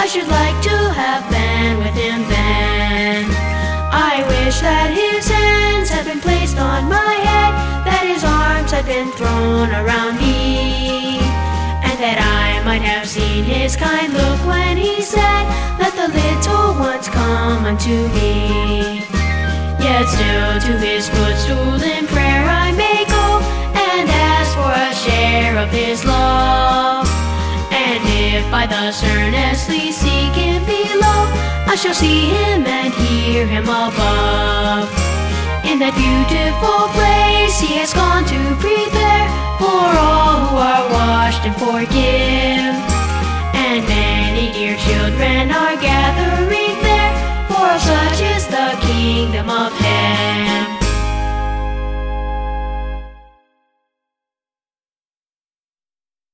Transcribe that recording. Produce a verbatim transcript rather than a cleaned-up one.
I should like to have been with him then. I wish that his hands had been placed on my head, that his arms had been thrown around me, and that I might have seen his kind look when he said, "Let the little ones come unto me." Yet still to his footstool in prayer I may go, and ask for a share of his love. And if I thus earnestly seek him below, I shall see him and hear him above. In that beautiful place he has gone to prepare for all who are washed and forgiven.